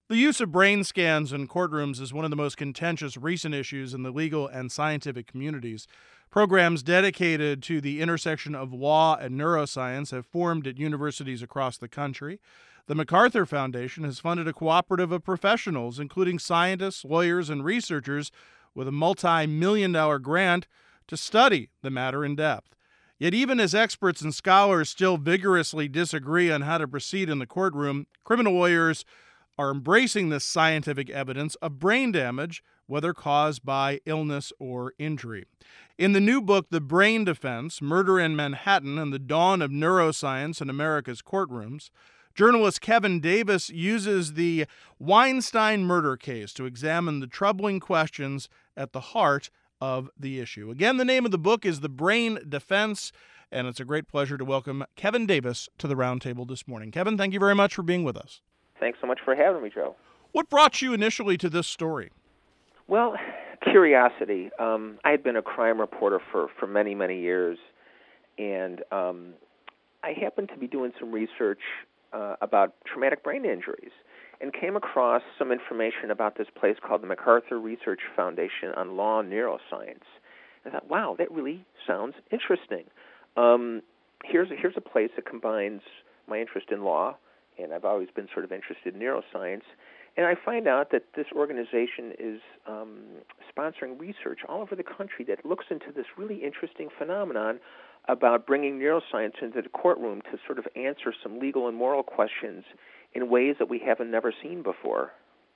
The use of brain scans in courtrooms is one of the most contentious recent issues in the legal and scientific communities. Programs dedicated to the intersection of law and neuroscience have formed at universities across the country. The MacArthur Foundation has funded a cooperative of professionals, including scientists, lawyers, and researchers, with a multi-million-dollar grant to study the matter in depth. Yet even as experts and scholars still vigorously disagree on how to proceed in the courtroom, criminal lawyers are embracing this scientific evidence of brain damage, whether caused by illness or injury. In the new book, The Brain Defense: Murder in Manhattan and the Dawn of Neuroscience in America's Courtrooms, journalist Kevin Davis uses the Weinstein murder case to examine the troubling questions at the heart of the issue. Again, the name of the book is The Brain Defense, and it's a great pleasure to welcome Kevin Davis to the roundtable this morning. Kevin, thank you very much for being with us. Thanks so much for having me, Joe. What brought you initially to this story? Well, curiosity. I had been a crime reporter for many, many years, and I happened to be doing some research about traumatic brain injuries and came across some information about this place called the MacArthur Research Foundation on Law and Neuroscience. I thought, wow, that really sounds interesting. Here's a place that combines my interest in law, and I've always been sort of interested in neuroscience. And I find out that this organization is sponsoring research all over the country that looks into this really interesting phenomenon about bringing neuroscience into the courtroom to sort of answer some legal and moral questions in ways that we haven't never seen before.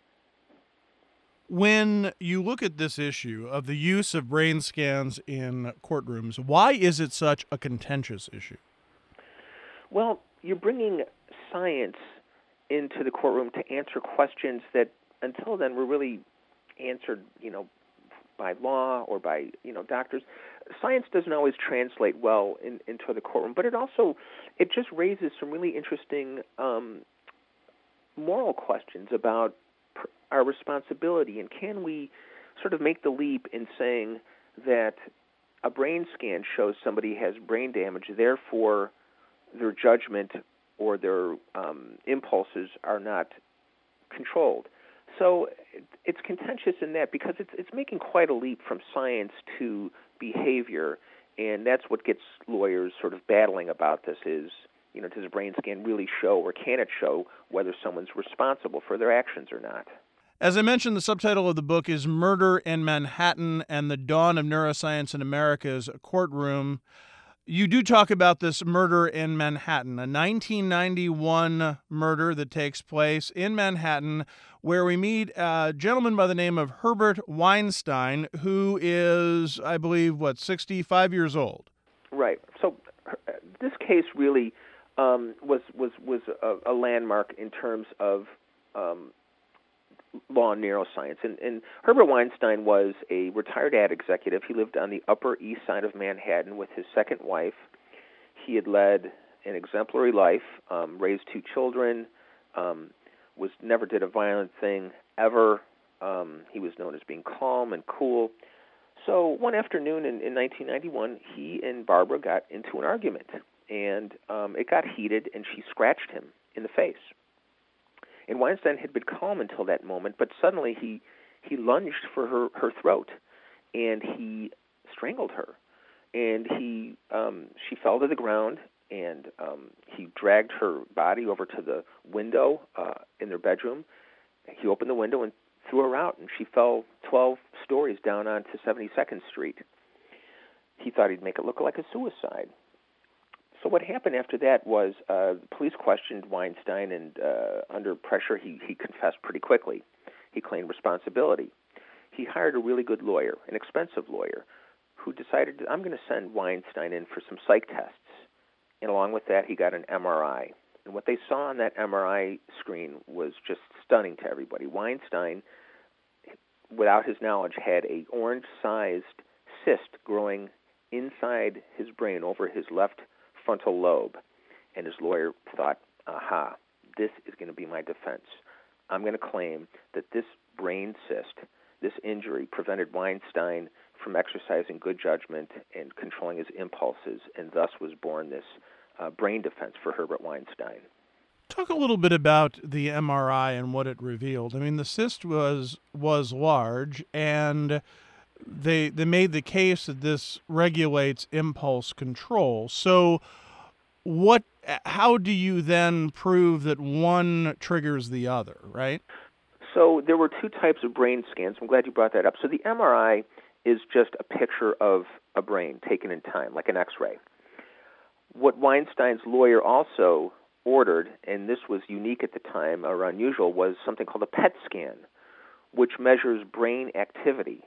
When you look at this issue of the use of brain scans in courtrooms, why is it such a contentious issue? Well, you're bringing science into the courtroom to answer questions that until then were really answered, by law or by, doctors. Science doesn't always translate well into the courtroom, but it just raises some really interesting moral questions about our responsibility, and can we sort of make the leap in saying that a brain scan shows somebody has brain damage, therefore their judgment or their impulses are not controlled. So it's contentious in that because it's making quite a leap from science to behavior, and that's what gets lawyers sort of battling about this is, does a brain scan really show or can it show whether someone's responsible for their actions or not? As I mentioned, the subtitle of the book is Murder in Manhattan and the Dawn of Neuroscience in America's Courtroom. You do talk about this murder in Manhattan, a 1991 murder that takes place in Manhattan, where we meet a gentleman by the name of Herbert Weinstein, who is, I believe, 65 years old. Right. So this case really was a landmark in terms of law and neuroscience. And Herbert Weinstein was a retired ad executive. He lived on the Upper East Side of Manhattan with his second wife. He had led an exemplary life, raised two children, never did a violent thing ever. He was known as being calm and cool. So one afternoon in 1991, he and Barbara got into an argument, and it got heated, and she scratched him in the face. And Weinstein had been calm until that moment, but suddenly he lunged for her throat, and he strangled her. And she fell to the ground, and he dragged her body over to the window in their bedroom. He opened the window and threw her out, and she fell 12 stories down onto 72nd Street. He thought he'd make it look like a suicide. So what happened after that was the police questioned Weinstein, and under pressure, he confessed pretty quickly. He claimed responsibility. He hired a really good lawyer, an expensive lawyer, who decided, I'm going to send Weinstein in for some psych tests. And along with that, he got an MRI. And what they saw on that MRI screen was just stunning to everybody. Weinstein, without his knowledge, had an orange-sized cyst growing inside his brain over his left frontal lobe, and his lawyer thought, aha, this is going to be my defense. I'm going to claim that this brain cyst, this injury, prevented Weinstein from exercising good judgment and controlling his impulses, and thus was born this brain defense for Herbert Weinstein. Talk a little bit about the MRI and what it revealed. I mean, the cyst was large, and they made the case that this regulates impulse control. So, what? How do you then prove that one triggers the other? Right? So there were two types of brain scans. I'm glad you brought that up. So the MRI is just a picture of a brain taken in time, like an X-ray. What Weinstein's lawyer also ordered, and this was unique at the time or unusual, was something called a PET scan, which measures brain activity.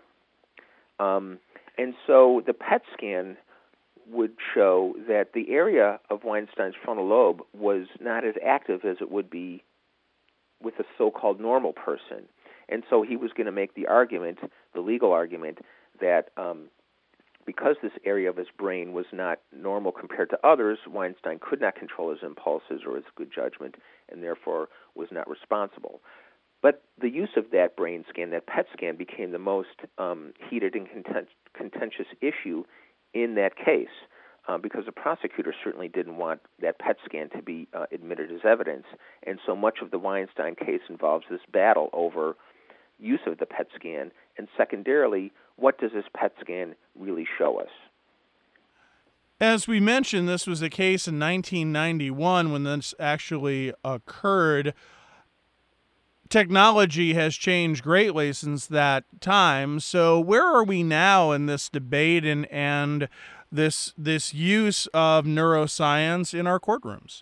And so the PET scan would show that the area of Weinstein's frontal lobe was not as active as it would be with a so-called normal person. And so he was going to make the argument, the legal argument, that because this area of his brain was not normal compared to others, Weinstein could not control his impulses or his good judgment, and therefore was not responsible. But the use of that brain scan, that PET scan, became the most heated and contentious issue in that case, because the prosecutor certainly didn't want that PET scan to be admitted as evidence. And so much of the Weinstein case involves this battle over use of the PET scan, and secondarily, what does this PET scan really show us? As we mentioned, this was a case in 1991 when this actually occurred. Technology has changed greatly since that time. So where are we now in this debate and this use of neuroscience in our courtrooms?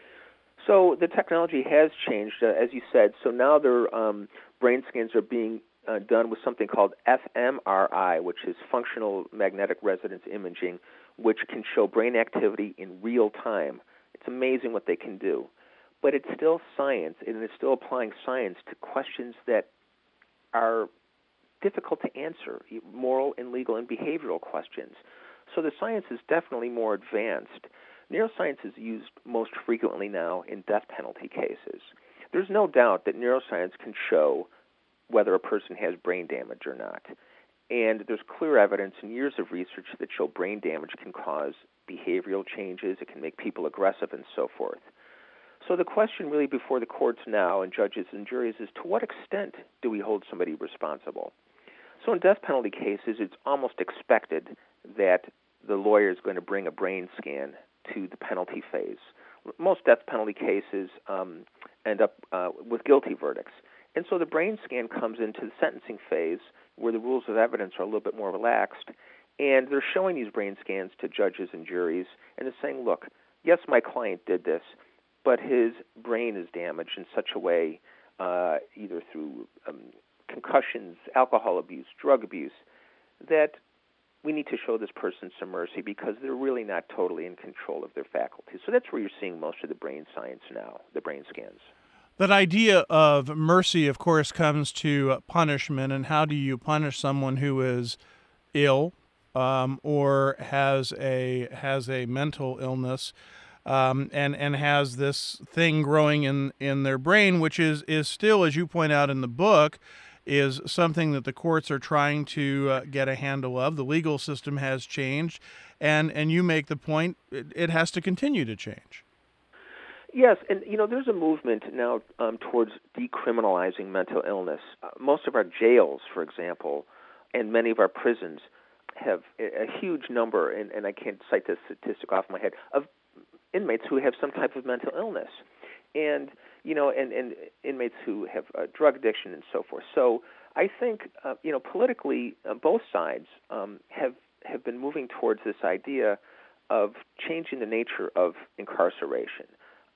So the technology has changed, as you said. So now their brain scans are being done with something called fMRI, which is functional magnetic resonance imaging, which can show brain activity in real time. It's amazing what they can do. But it's still science, and it's still applying science to questions that are difficult to answer, moral and legal and behavioral questions. So the science is definitely more advanced. Neuroscience is used most frequently now in death penalty cases. There's no doubt that neuroscience can show whether a person has brain damage or not. And there's clear evidence and years of research that show brain damage can cause behavioral changes, it can make people aggressive, and so forth. So the question really before the courts now and judges and juries is, to what extent do we hold somebody responsible? So in death penalty cases, it's almost expected that the lawyer is going to bring a brain scan to the penalty phase. Most death penalty cases end up with guilty verdicts. And so the brain scan comes into the sentencing phase where the rules of evidence are a little bit more relaxed, and they're showing these brain scans to judges and juries, and they're saying, look, yes, my client did this, but his brain is damaged in such a way, either through concussions, alcohol abuse, drug abuse, that we need to show this person some mercy because they're really not totally in control of their faculties. So that's where you're seeing most of the brain science now, the brain scans. That idea of mercy, of course, comes to punishment, and how do you punish someone who is ill or has a mental illness and has this thing growing in their brain, which is still, as you point out in the book, is something that the courts are trying to get a handle of. The legal system has changed, and you make the point it has to continue to change. Yes, and there's a movement now towards decriminalizing mental illness. Most of our jails, for example, and many of our prisons have a huge number, and I can't cite this statistic off my head, of inmates who have some type of mental illness, and and inmates who have drug addiction and so forth. So I think politically, both sides have been moving towards this idea of changing the nature of incarceration,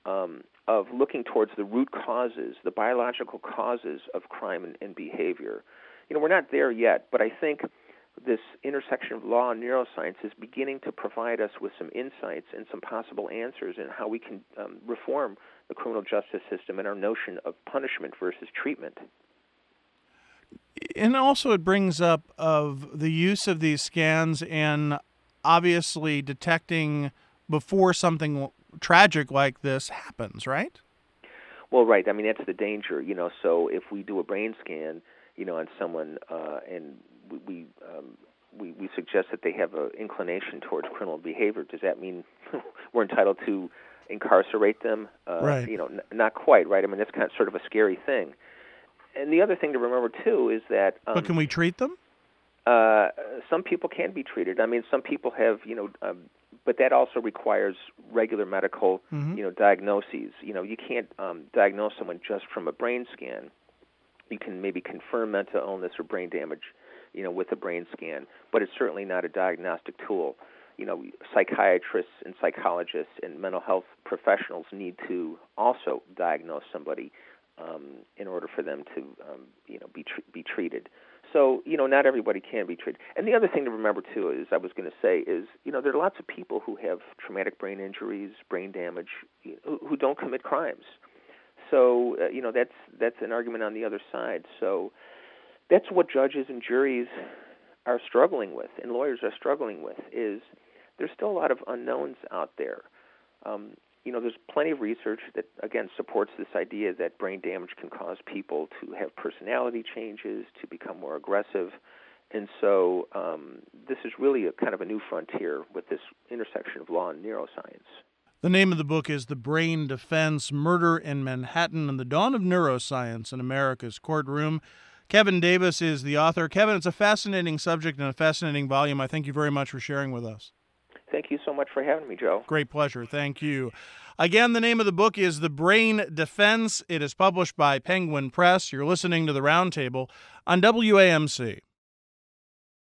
of looking towards the root causes, the biological causes of crime and behavior. We're not there yet, but I think this intersection of law and neuroscience is beginning to provide us with some insights and some possible answers in how we can reform the criminal justice system and our notion of punishment versus treatment. And also it brings up of the use of these scans and obviously detecting before something tragic like this happens, right? Well, right. I mean, that's the danger, So if we do a brain scan, on someone and we suggest that they have an inclination towards criminal behavior, does that mean we're entitled to incarcerate them. Right. Not quite, right? I mean, that's kind of sort of a scary thing. And the other thing to remember too is that. But can we treat them? Some people can be treated. I mean, some people have, but that also requires regular medical, diagnoses. You can't diagnose someone just from a brain scan. You can maybe confirm mental illness or brain damage, with a brain scan, but it's certainly not a diagnostic tool. Psychiatrists and psychologists and mental health professionals need to also diagnose somebody in order for them to, be treated. So, not everybody can be treated. And the other thing to remember, too, is I was going to say is, there are lots of people who have traumatic brain injuries, brain damage, who don't commit crimes. So, that's an argument on the other side. So that's what judges and juries are struggling with and lawyers are struggling with is there's still a lot of unknowns out there. There's plenty of research that, again, supports this idea that brain damage can cause people to have personality changes, to become more aggressive. And so this is really a kind of a new frontier with this intersection of law and neuroscience. The name of the book is The Brain Defense, Murder in Manhattan and the Dawn of Neuroscience in America's Courtroom. Kevin Davis is the author. Kevin, it's a fascinating subject and a fascinating volume. I thank you very much for sharing with us. Thank you so much for having me, Joe. Great pleasure. Thank you. Again, the name of the book is The Brain Defense. It is published by Penguin Press. You're listening to The Roundtable on WAMC.